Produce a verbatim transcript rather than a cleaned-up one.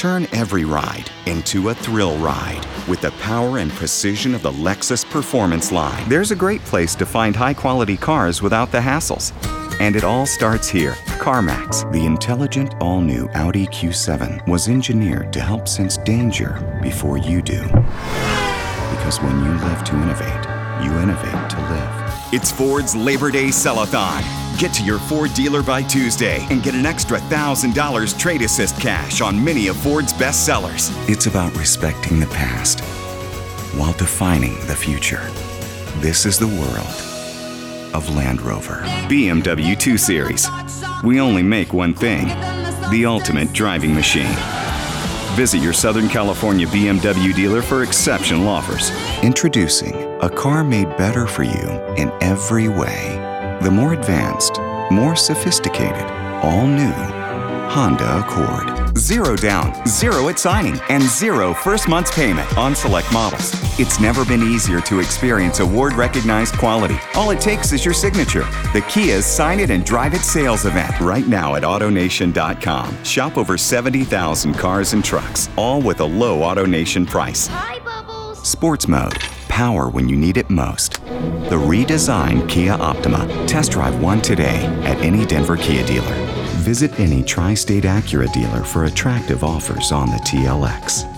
Turn every ride into a thrill ride with the power and precision of the Lexus Performance line. There's a great place to find high-quality cars without the hassles. And it all starts here. CarMax, the intelligent all-new Audi Q seven, was engineered to help sense danger before you do. Because when you live to innovate, you innovate to live. It's Ford's Labor Day Sell-a-thon. Get to your Ford dealer by Tuesday and get an extra one thousand dollars trade assist cash on many of Ford's best sellers. It's about respecting the past while defining the future. This is the world of Land Rover. B M W two Series. We only make one thing, the ultimate driving machine. Visit your Southern California B M W dealer for exceptional offers. Introducing a car made better for you in every way. The more advanced, more sophisticated, all new Honda Accord. Zero down, zero at signing, and zero first month's payment on select models. It's never been easier to experience award-recognized quality. All it takes is your signature. The Kia's Sign It and Drive It sales event right now at AutoNation dot com. Shop over seventy thousand cars and trucks, all with a low AutoNation price. Hi, Bubbles. Sports mode. Power when you need it most. The redesigned Kia Optima. Test drive one today at any Denver Kia dealer. Visit any Tri-State Acura dealer for attractive offers on the T L X.